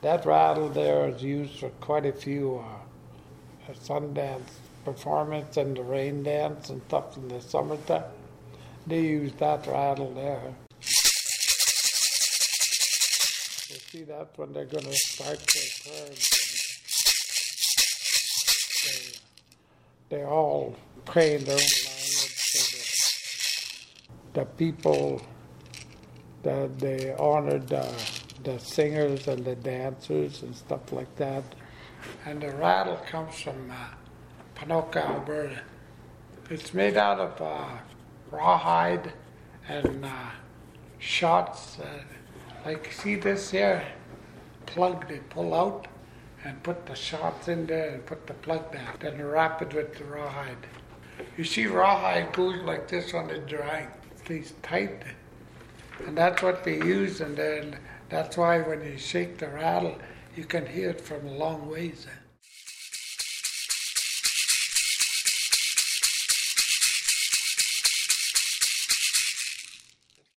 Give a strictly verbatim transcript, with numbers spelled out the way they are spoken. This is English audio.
That rattle there is used for quite a few uh, Sundance performance and the rain dance and stuff in the summertime. They use that rattle there. You see, that's when they're going to start their prayers. They, they all pray in their own language. So the, the people that they honored the, the singers and the dancers and stuff like that. And the rattle comes from uh, Ponoka, Alberta. It's made out of uh, rawhide and uh, shots. Uh, like, see this here plug they pull out and put the shots in there and put the plug down. Then wrap it with the rawhide. You see, rawhide goes like this when it's drying. It stays tight. And that's what they use, and then that's why when you shake the rattle, you can hear it from a long ways.